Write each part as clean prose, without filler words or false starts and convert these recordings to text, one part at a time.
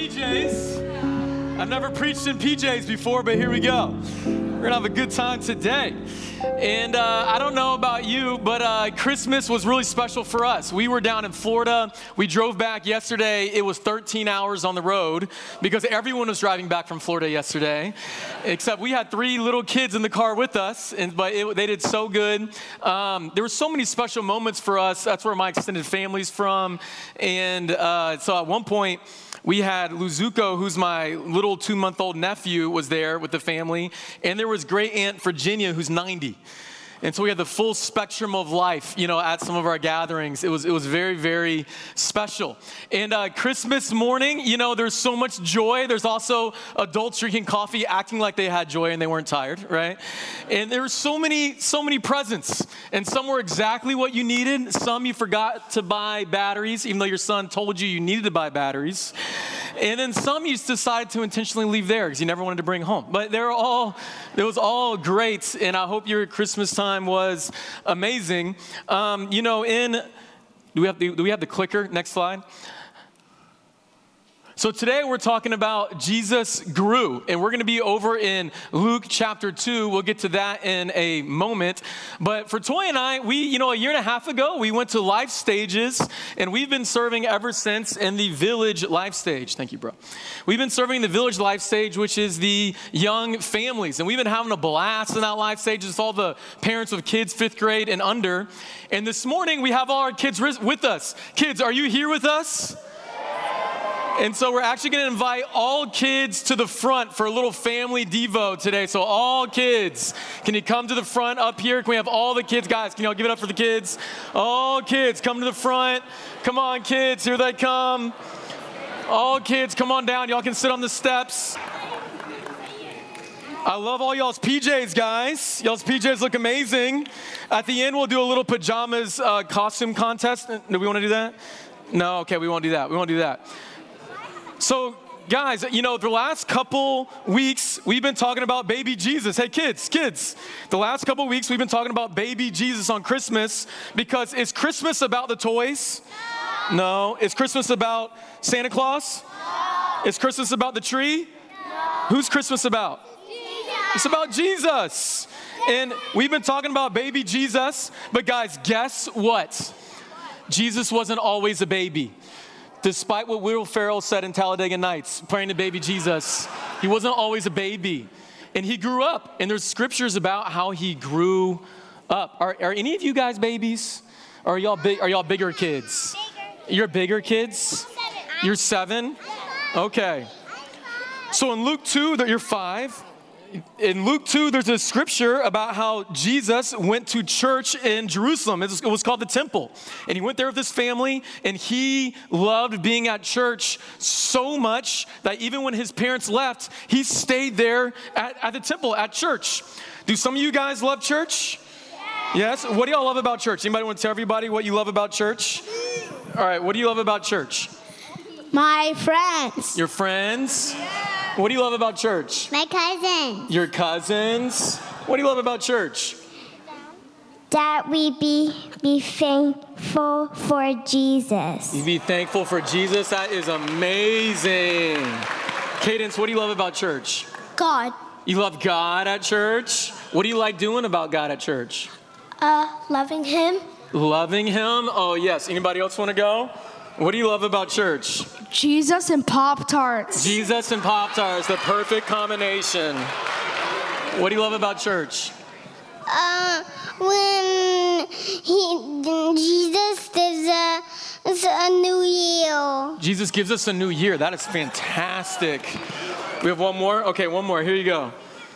PJs. I've never preached in PJs before, but here we go. We're gonna have a good time today. And I don't know about you, but Christmas was really special for us. We were down in Florida. We drove back yesterday. It was 13 hours on the road because everyone was driving back from Florida yesterday, except we had 3 little kids in the car with us, they did so good. There were so many special moments for us. That's where my extended family's from. And so at one point, we had Luzuko, who's my little 2-month-old nephew, was there with the family. And there was great aunt Virginia, who's 90. And so we had the full spectrum of life, at some of our gatherings. It was very, very special. And Christmas morning, there's so much joy. There's also adults drinking coffee, acting like they had joy and they weren't tired, right? And there were so many presents. And some were exactly what you needed. Some you forgot to buy batteries, even though your son told you needed to buy batteries. And then some you decided to intentionally leave there because you never wanted to bring home. But it was all great, and I hope your Christmas time was amazing. Do we have the clicker? Next slide. So today we're talking about Jesus grew, and we're going to be over in Luke chapter 2. We'll get to that in a moment. But for Toy and I, a year and a half ago, we went to Life Stages, and we've been serving ever since in the Village Life Stage. Thank you, bro. We've been serving the Village Life Stage, which is the young families, and we've been having a blast in that Life Stage. It's all the parents of kids 5th grade and under. And this morning, we have all our kids with us. Kids, are you here with us? And so we're actually going to invite all kids to the front for a little family devo today. So all kids, can you come to the front up here? Can we have all the kids? Guys, can y'all give it up for the kids? All kids, come to the front. Come on, kids, here they come. All kids, come on down. Y'all can sit on the steps. I love all y'all's PJs, guys. Y'all's PJs look amazing. At the end, we'll do a little pajamas costume contest. Do we want to do that? No, okay, we won't do that. So, guys, the last couple weeks, we've been talking about baby Jesus. Hey, kids. The last couple weeks, we've been talking about baby Jesus on Christmas because is Christmas about the toys? No. Is Christmas about Santa Claus? No. Is Christmas about the tree? No. Who's Christmas about? Jesus. It's about Jesus. And we've been talking about baby Jesus, but guys, guess what? Jesus wasn't always a baby. Despite what Will Ferrell said in Talladega Nights, praying to baby Jesus, he wasn't always a baby. And he grew up. And there's scriptures about how he grew up. Are any of you guys babies? Or are y'all bigger kids? You're bigger kids? You're 7? Okay. So in Luke 2, you're 5. In Luke 2, there's a scripture about how Jesus went to church in Jerusalem. It was called the temple. And he went there with his family, and he loved being at church so much that even when his parents left, he stayed there at the temple, at church. Do some of you guys love church? Yes? What do y'all love about church? Anybody want to tell everybody what you love about church? All right, what do you love about church? My friends. Your friends? What do you love about church? My cousins. Your cousins? What do you love about church? That we be thankful for Jesus. You be thankful for Jesus? That is amazing. Cadence, what do you love about church? God. You love God at church? What do you like doing about God at church? Loving Him. Loving Him? Oh, yes. Anybody else want to go? What do you love about church? Jesus and Pop-Tarts. Jesus and Pop-Tarts, the perfect combination. What do you love about church? When Jesus gives us a new year. Jesus gives us a new year. That is fantastic. We have one more? Okay, one more. Here you go.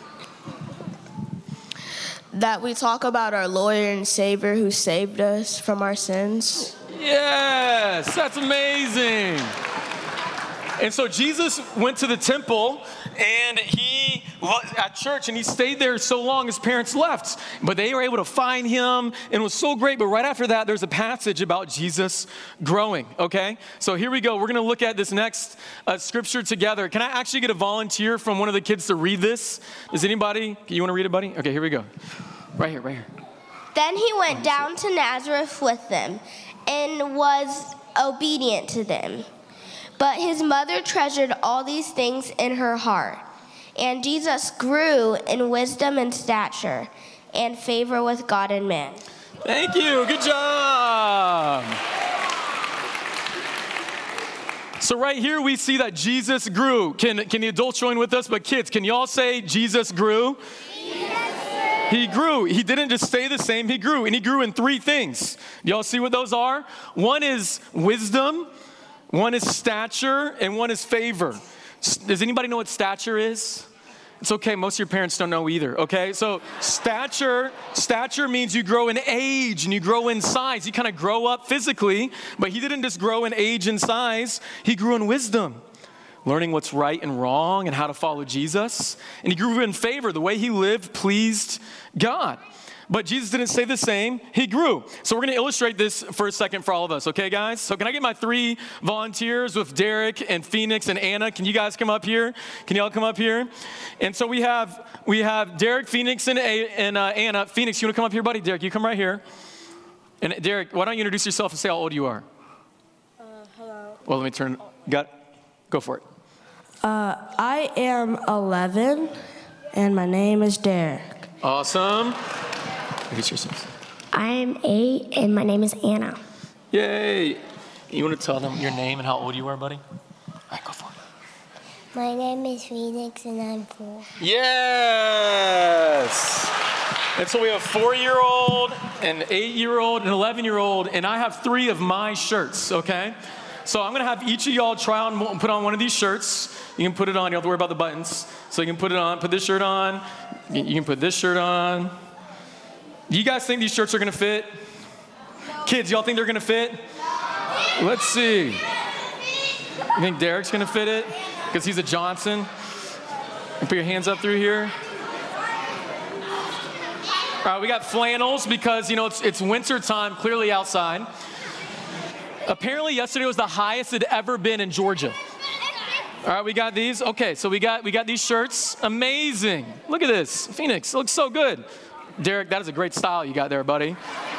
That we talk about our Lord and Savior who saved us from our sins. Yes, that's amazing. And so Jesus went to the temple and he was at church and he stayed there so long his parents left. But they were able to find him and it was so great. But right after that, there's a passage about Jesus growing, okay? So here we go. We're going to look at this next scripture together. Can I actually get a volunteer from one of the kids to read this? Does anybody? You want to read it, buddy? Okay, here we go. Right here. Then he went down to Nazareth with them and was obedient to them. But his mother treasured all these things in her heart. And Jesus grew in wisdom and stature and favor with God and man. Thank you. Good job. So right here we see that Jesus grew. Can the adults join with us? But kids, can y'all say Jesus grew? He grew. He didn't just stay the same. He grew. And he grew in three things. Y'all see what those are? One is wisdom, one is stature, and one is favor. Does anybody know what stature is? It's okay. Most of your parents don't know either, okay? So stature means you grow in age and you grow in size. You kind of grow up physically, but he didn't just grow in age and size. He grew in wisdom, learning what's right and wrong and how to follow Jesus. And he grew in favor. The way he lived pleased God. But Jesus didn't stay the same. He grew. So we're going to illustrate this for a second for all of us, okay, guys? So can I get my 3 volunteers with Derek and Phoenix and Anna? Can you guys come up here? Can y'all come up here? And so we have Derek, Phoenix, and Anna. Phoenix, you want to come up here, buddy? Derek, you come right here. And Derek, why don't you introduce yourself and say how old you are? Hello. Well, let me turn. Go for it. I am 11, and my name is Derek. Awesome. Introduce yourself. I'm 8, and my name is Anna. Yay. You want to tell them your name and how old you are, buddy? All right, go for it. My name is Phoenix, and I'm 4. Yes. And so we have a 4-year-old, an 8-year-old, an 11-year-old, and I have 3 of my shirts, okay? So I'm going to have each of y'all try on, put on one of these shirts. You can put it on. You don't have to worry about the buttons. So you can put it on, put this shirt on. You can put this shirt on. Do you guys think these shirts are going to fit? No. Kids, y'all think they're going to fit? No. Let's see. You think Derek's going to fit it? Because he's a Johnson. And put your hands up through here. All right, we got flannels because, it's winter time, clearly outside. Apparently yesterday was the highest it ever been in Georgia. All right, we got these. Okay, so we got these shirts. Amazing. Look at this. Phoenix, it looks so good. Derek, that is a great style you got there, buddy.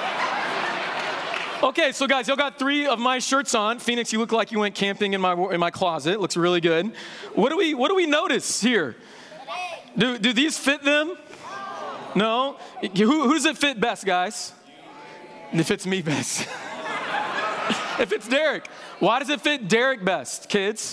Okay, so guys, y'all got 3 of my shirts on. Phoenix, you look like you went camping in my closet. It looks really good. What do we notice here? Do these fit them? No? Who does it fit best, guys? It fits me best. It fits Derek. Why does it fit Derek best, kids?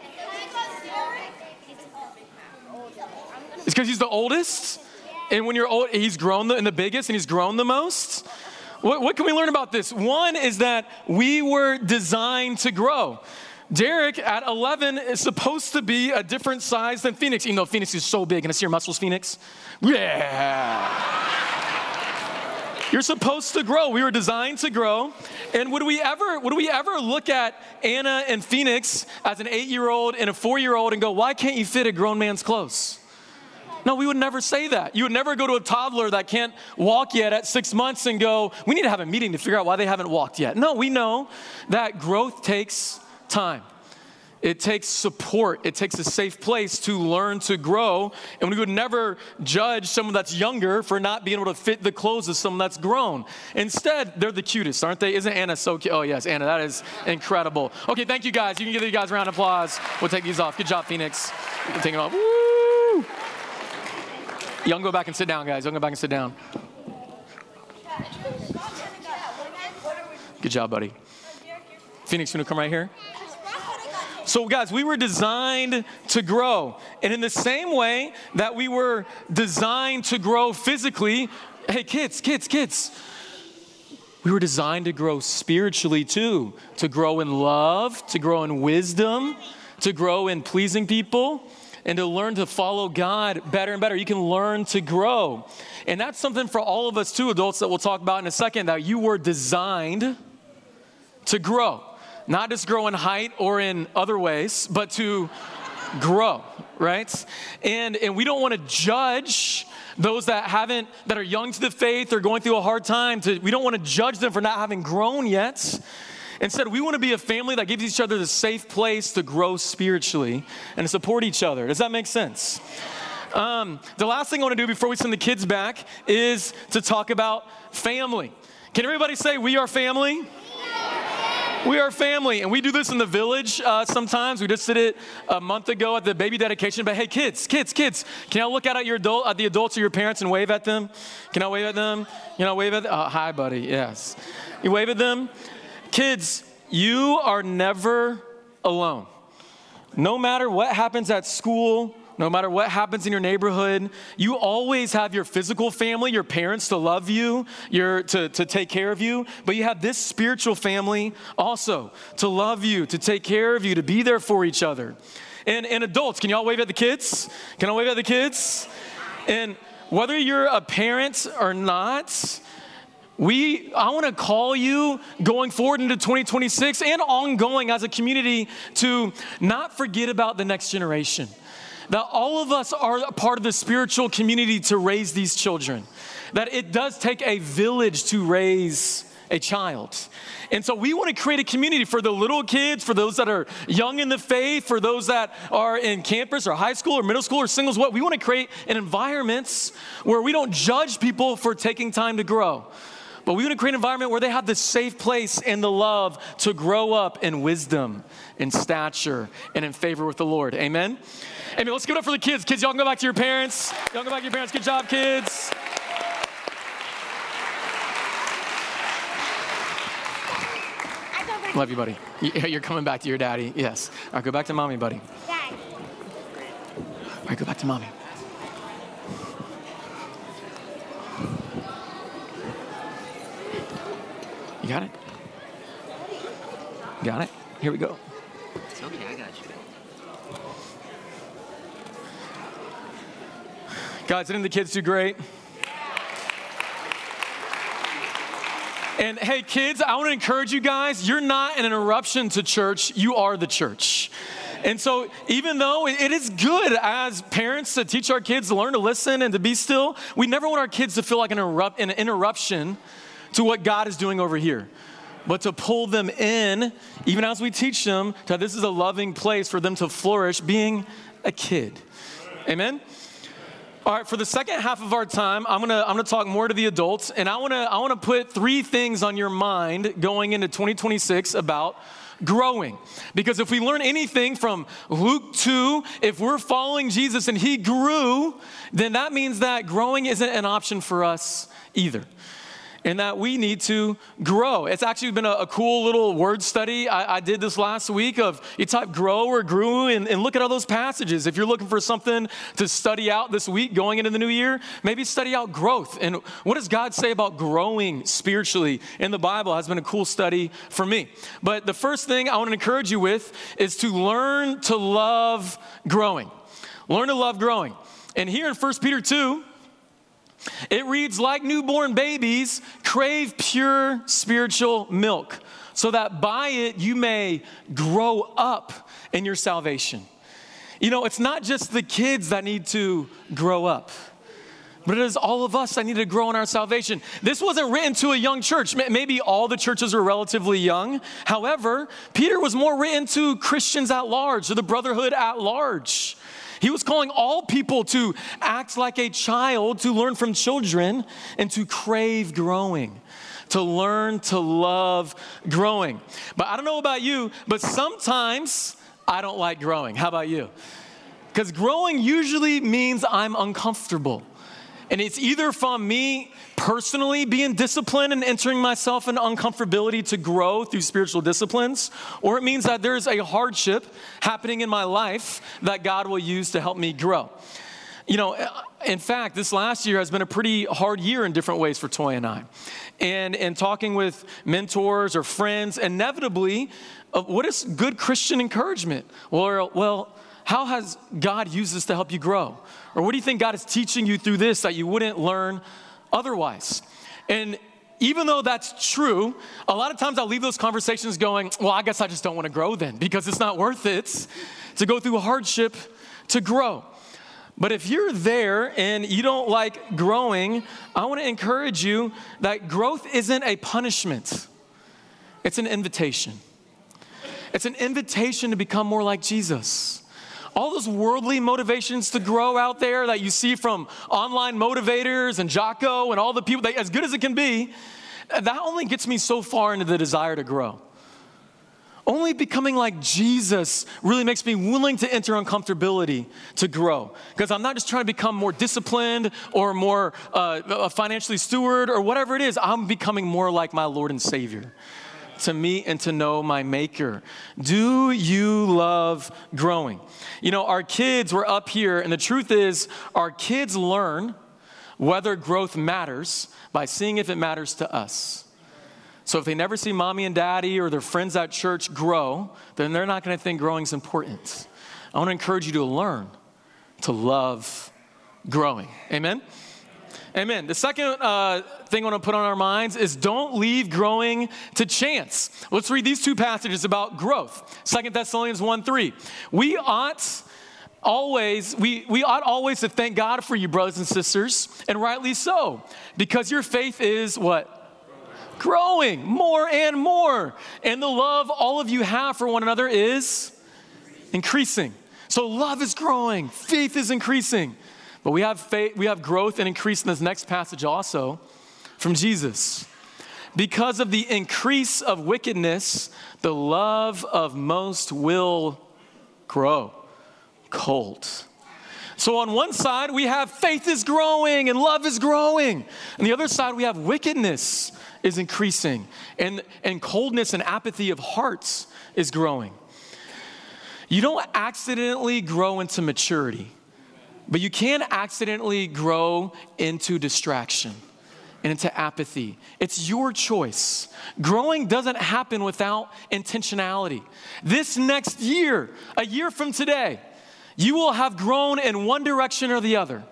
It's because he's the oldest? And when you're old, he's grown the biggest and he's grown the most? What can we learn about this? One is that we were designed to grow. Derek, at 11, is supposed to be a different size than Phoenix, even though Phoenix is so big. Can I see your muscles, Phoenix? Yeah. You're supposed to grow. We were designed to grow. And would we ever look at Anna and Phoenix as an 8-year-old and a 4-year-old and go, why can't you fit a grown man's clothes? No, we would never say that. You would never go to a toddler that can't walk yet at 6 months and go, we need to have a meeting to figure out why they haven't walked yet. No, we know that growth takes time. It takes support. It takes a safe place to learn to grow. And we would never judge someone that's younger for not being able to fit the clothes of someone that's grown. Instead, they're the cutest, aren't they? Isn't Anna so cute? Oh, yes, Anna, that is incredible. Okay, thank you, guys. You can give you guys a round of applause. We'll take these off. Good job, Phoenix. You can take it off. Woo! Y'all can go back and sit down, guys. Y'all can go back and sit down. Good job, buddy. Phoenix, you want to come right here? So guys, we were designed to grow. And in the same way that we were designed to grow physically, hey, kids, we were designed to grow spiritually too, to grow in love, to grow in wisdom, to grow in pleasing people, and to learn to follow God better and better. You can learn to grow. And that's something for all of us too, adults, that we'll talk about in a second, that you were designed to grow. Not just grow in height or in other ways, but to grow, right? And we don't want to judge those that are young to the faith or going through a hard time. We don't want to judge them for not having grown yet. Instead, we want to be a family that gives each other the safe place to grow spiritually and to support each other. Does that make sense? The last thing I want to do before we send the kids back is to talk about family. Can everybody say we are family? We are family, and we do this in the village sometimes. We just did it a month ago at the baby dedication. But hey, kids, can y'all look out at the adults or your parents and wave at them? Can I wave at them? You know, wave at them? Oh, hi, buddy, yes. You wave at them? Kids, you are never alone. No matter what happens at school, no matter what happens in your neighborhood, you always have your physical family, your parents to love you, to take care of you, but you have this spiritual family also to love you, to take care of you, to be there for each other. And adults, can y'all wave at the kids? Can I wave at the kids? And whether you're a parent or not, I want to call you going forward into 2026 and ongoing as a community to not forget about the next generation. That all of us are a part of the spiritual community to raise these children. That it does take a village to raise a child. And so we want to create a community for the little kids, for those that are young in the faith, for those that are in campus or high school or middle school or singles. We want to create an environment where we don't judge people for taking time to grow. But we want to create an environment where they have the safe place and the love to grow up in wisdom, in stature, and in favor with the Lord. Amen? Amen. Let's give it up for the kids. Kids, y'all can go back to your parents. Y'all can go back to your parents. Good job, kids. Love you, buddy. You're coming back to your daddy. Yes. All right, go back to mommy, buddy. Dad. All right, go back to mommy. You got it? Got it? Here we go. It's okay, I got you. Guys, didn't the kids do great? And hey, kids, I want to encourage you guys, you're not an interruption to church, you are the church. And so even though it is good as parents to teach our kids to learn to listen and to be still, we never want our kids to feel like an interruption to what God is doing over here, but to pull them in, even as we teach them, that this is a loving place for them to flourish being a kid. Amen? All right, for the second half of our time, I'm gonna talk more to the adults, and I wanna put 3 things on your mind going into 2026 about growing. Because if we learn anything from Luke 2, if we're following Jesus and he grew, then that means that growing isn't an option for us either. And that we need to grow. It's actually been a cool little word study I did this last week of you type grow or grew and look at all those passages. If you're looking for something to study out this week going into the new year, maybe study out growth. And what does God say about growing spiritually in the Bible has been a cool study for me. But the first thing I want to encourage you with is to learn to love growing. Learn to love growing. And here in 1 Peter 2, it reads, like newborn babies, crave pure spiritual milk, so that by it you may grow up in your salvation. You know, it's not just the kids that need to grow up, but it is all of us that need to grow in our salvation. This wasn't written to a young church. Maybe all the churches were relatively young. However, Peter was more written to Christians at large, to the brotherhood at large. He was calling all people to act like a child, to learn from children, and to crave growing, to learn to love growing. But I don't know about you, but sometimes I don't like growing. How about you? Because growing usually means I'm uncomfortable. And it's either from me personally being disciplined and entering myself in uncomfortability to grow through spiritual disciplines, or it means that there's a hardship happening in my life that God will use to help me grow. You know, in fact, this last year has been a pretty hard year in different ways for Toy and I. And talking with mentors or friends, inevitably, what is good Christian encouragement? Well, how has God used this to help you grow? Or what do you think God is teaching you through this that you wouldn't learn otherwise? And even though that's true, a lot of times I'll leave those conversations going, well, I guess I just don't want to grow then, because it's not worth it to go through a hardship to grow. But if you're there and you don't like growing, I want to encourage you that growth isn't a punishment. It's an invitation. It's an invitation to become more like Jesus. All those worldly motivations to grow out there that you see from online motivators and Jocko and all the people, as good as it can be, that only gets me so far into the desire to grow. Only becoming like Jesus really makes me willing to enter uncomfortability to grow. Because I'm not just trying to become more disciplined or more financially steward or whatever it is. I'm becoming more like my Lord and Savior to meet and to know my Maker. Do you love growing? You know, our kids were up here, and the truth is our kids learn whether growth matters by seeing if it matters to us. So if they never see mommy and daddy or their friends at church grow, then they're not going to think growing is important. I want to encourage you to learn to love growing. Amen? Amen. The second thing I want to put on our minds is don't leave growing to chance. Let's read these two passages about growth. 2 Thessalonians 1:3. We ought always to thank God for you, brothers and sisters, and rightly so, because your faith is what? Growing more and more. And the love all of you have for one another is increasing. So love is growing, faith is increasing. But we have faith, we have growth and increase in this next passage also from Jesus. Because of the increase of wickedness, the love of most will grow cold. So on one side, we have faith is growing and love is growing. On the other side, we have wickedness is increasing and coldness and apathy of hearts is growing. You don't accidentally grow into maturity, but you can accidentally grow into distraction and into apathy. It's your choice. Growing doesn't happen without intentionality. This next year, a year from today, you will have grown in one direction or the other.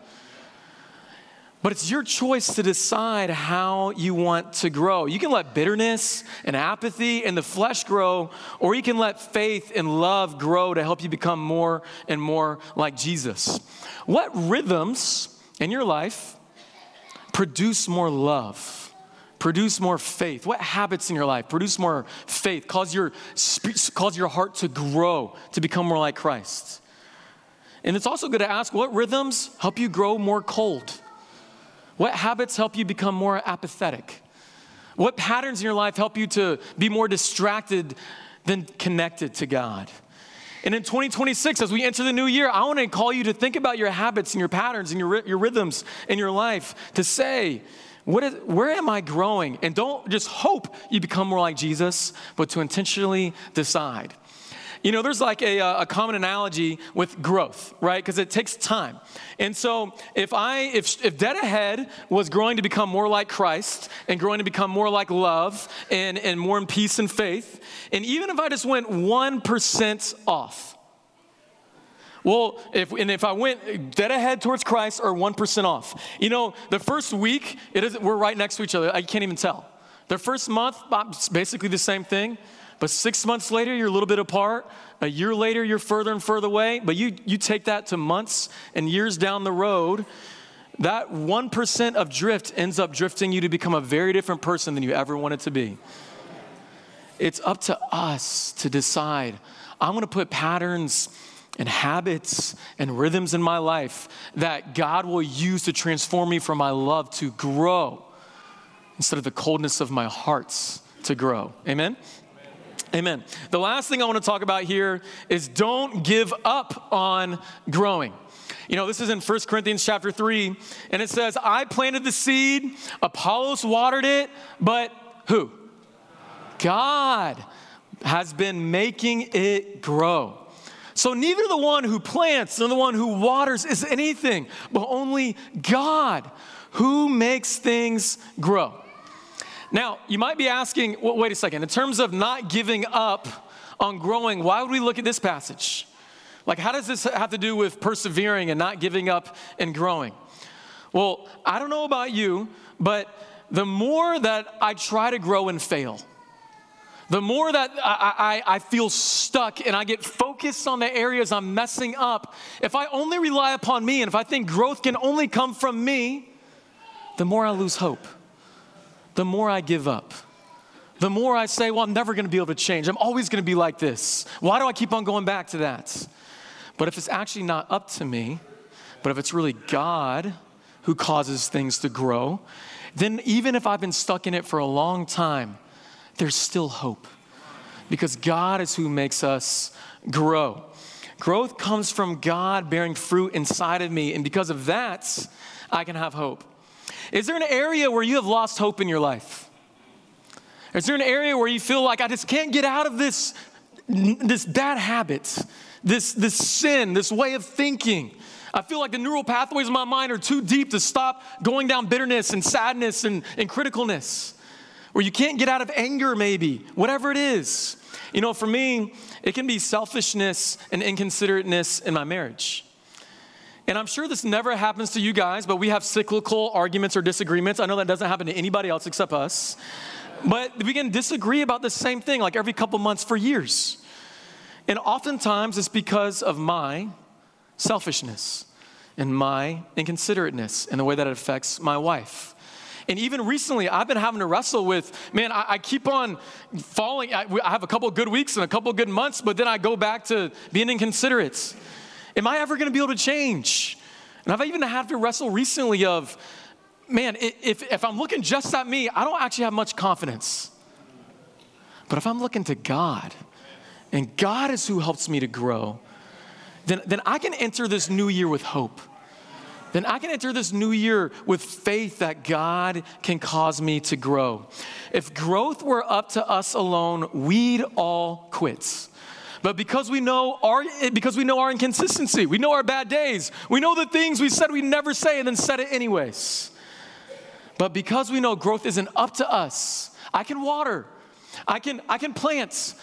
But it's your choice to decide how you want to grow. You can let bitterness and apathy and the flesh grow, or you can let faith and love grow to help you become more and more like Jesus. What rhythms in your life produce more love, produce more faith? What habits in your life produce more faith, cause your heart to grow, to become more like Christ? And it's also good to ask, what rhythms help you grow more cold? What habits help you become more apathetic? What patterns in your life help you to be more distracted than connected to God? And in 2026, as we enter the new year, I want to call you to think about your habits and your patterns and your rhythms in your life to say, where am I growing? And don't just hope you become more like Jesus, but to intentionally decide. You know, there's like a common analogy with growth, right? Because it takes time. And so if Dead Ahead was growing to become more like Christ and growing to become more like love and more in peace and faith, and even if I just went 1% off, well, if I went dead ahead towards Christ or 1% off, you know, the first week, we're right next to each other. I can't even tell. The first month, it's basically the same thing. But 6 months later, you're a little bit apart. A year later, you're further and further away. But you take that to months and years down the road, that 1% of drift ends up drifting you to become a very different person than you ever wanted to be. It's up to us to decide, I'm going to put patterns and habits and rhythms in my life that God will use to transform me from my love to grow instead of the coldness of my hearts to grow. Amen? Amen. The last thing I want to talk about here is don't give up on growing. You know, this is in 1 Corinthians chapter 3, and it says, I planted the seed, Apollos watered it, but who? God has been making it grow. So neither the one who plants nor the one who waters is anything, but only God who makes things grow. Now, you might be asking, well, wait a second, in terms of not giving up on growing, why would we look at this passage? Like, how does this have to do with persevering and not giving up and growing? Well, I don't know about you, but the more that I try to grow and fail, the more that I feel stuck and I get focused on the areas I'm messing up, if I only rely upon me and if I think growth can only come from me, the more I lose hope. The more I give up, the more I say, well, I'm never going to be able to change. I'm always going to be like this. Why do I keep on going back to that? But if it's actually not up to me, but if it's really God who causes things to grow, then even if I've been stuck in it for a long time, there's still hope. because God is who makes us grow. Growth comes from God bearing fruit inside of me, and because of that, I can have hope. Is there an area where you have lost hope in your life? Is there an area where you feel like I just can't get out of this bad habit, this sin, this way of thinking? I feel like the neural pathways in my mind are too deep to stop going down bitterness and sadness and criticalness. Or you can't get out of anger maybe, whatever it is. You know, for me, it can be selfishness and inconsiderateness in my marriage. And I'm sure this never happens to you guys, but we have cyclical arguments or disagreements. I know that doesn't happen to anybody else except us. But we can disagree about the same thing like every couple months for years. And oftentimes it's because of my selfishness and my inconsiderateness and the way that it affects my wife. And even recently, I've been having to wrestle with, man, I keep on falling. I have a couple of good weeks and a couple of good months, but then I go back to being inconsiderate. Am I ever going to be able to change? And I've even had to wrestle recently of, man, if I'm looking just at me, I don't actually have much confidence. But if I'm looking to God, and God is who helps me to grow, then I can enter this new year with hope. Then I can enter this new year with faith that God can cause me to grow. If growth were up to us alone, we'd all quit. But because we know our inconsistency, we know our bad days, we know the things we said we'd never say and then said it anyways. But because we know growth isn't up to us, I can water, I can plant,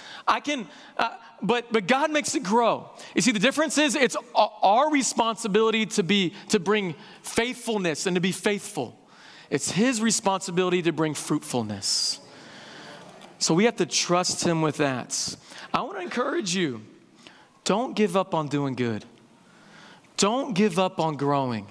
but God makes it grow. You see, the difference is it's our responsibility to bring faithfulness and to be faithful. It's His responsibility to bring fruitfulness. So we have to trust Him with that. I want to encourage you, don't give up on doing good. Don't give up on growing.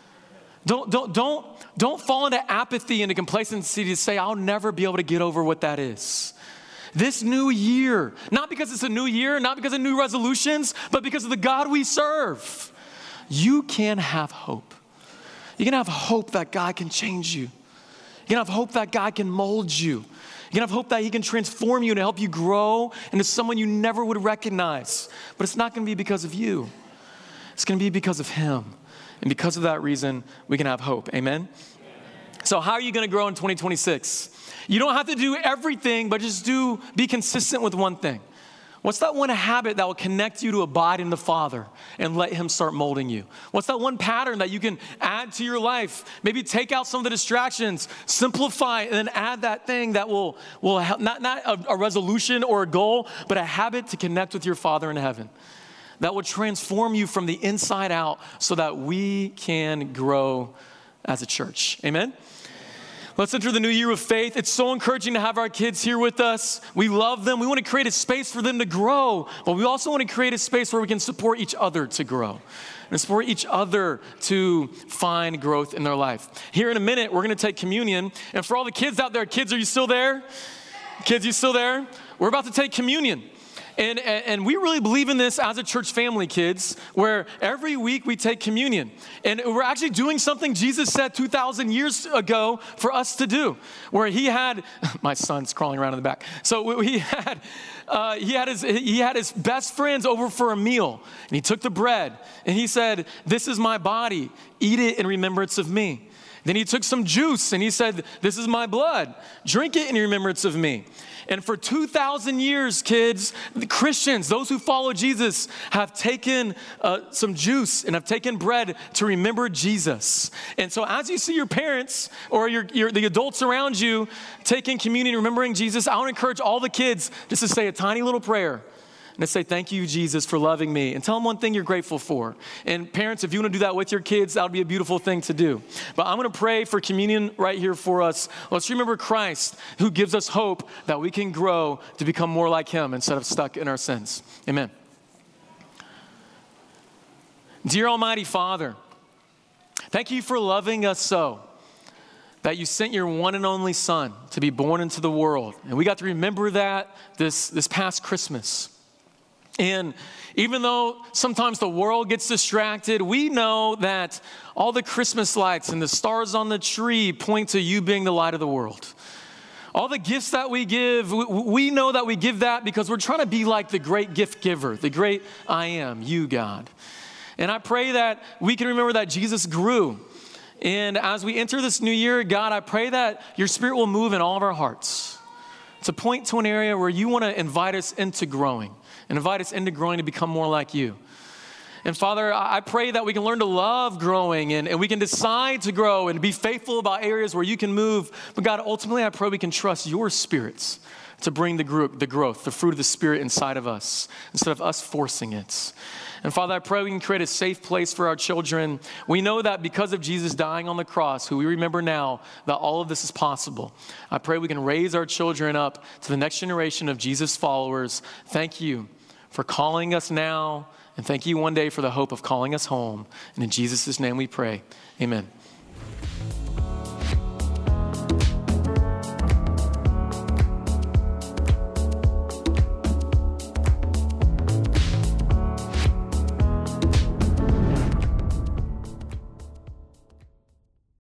Don't fall into apathy and complacency to say, I'll never be able to get over what that is. This new year, not because it's a new year, not because of new resolutions, but because of the God we serve, you can have hope. You can have hope that God can change you. You can have hope that God can mold you. You can have hope that He can transform you and help you grow into someone you never would recognize. But it's not going to be because of you. It's going to be because of Him. And because of that reason, we can have hope. Amen? So how are you going to grow in 2026? You don't have to do everything, but just be consistent with one thing. What's that one habit that will connect you to abide in the Father and let Him start molding you? What's that one pattern that you can add to your life? Maybe take out some of the distractions, simplify, and then add that thing that will help, not a resolution or a goal, but a habit to connect with your Father in heaven. That will transform you from the inside out so that we can grow as a church. Amen? Let's enter the new year with faith. It's so encouraging to have our kids here with us. We love them. We want to create a space for them to grow, but we also want to create a space where we can support each other to grow and support each other to find growth in their life. Here in a minute, we're going to take communion. And for all the kids out there, kids, are you still there? Kids, you still there? We're about to take communion. And we really believe in this as a church family, kids, where every week we take communion. And we're actually doing something Jesus said 2,000 years ago for us to do, where He had, my son's crawling around in the back. So he had his best friends over for a meal. And He took the bread and He said, "This is my body, eat it in remembrance of me." Then He took some juice and He said, "This is my blood, drink it in remembrance of me." And for 2,000 years, kids, the Christians, those who follow Jesus, have taken some juice and have taken bread to remember Jesus. And so as you see your parents or the adults around you taking communion, remembering Jesus, I want to encourage all the kids just to say a tiny little prayer and to say, "Thank you, Jesus, for loving me." And tell them one thing you're grateful for. And parents, if you want to do that with your kids, that would be a beautiful thing to do. But I'm going to pray for communion right here for us. Let's remember Christ, who gives us hope that we can grow to become more like Him instead of stuck in our sins. Amen. Dear Almighty Father, thank you for loving us so that you sent your one and only Son to be born into the world. And we got to remember that this past Christmas. And even though sometimes the world gets distracted, we know that all the Christmas lights and the stars on the tree point to you being the light of the world. All the gifts that we give, we know that we give that because we're trying to be like the great gift giver, the great I am, you, God. And I pray that we can remember that Jesus grew. And as we enter this new year, God, I pray that your Spirit will move in all of our hearts to point to an area where you want to invite us into growing and invite us into growing to become more like you. And Father, I pray that we can learn to love growing and we can decide to grow and be faithful about areas where you can move. But God, ultimately, I pray we can trust your spirits to bring the growth, the fruit of the Spirit inside of us instead of us forcing it. And Father, I pray we can create a safe place for our children. We know that because of Jesus dying on the cross, who we remember now, that all of this is possible. I pray we can raise our children up to the next generation of Jesus followers. Thank you for calling us now. And thank you one day for the hope of calling us home. And in Jesus' name we pray. Amen.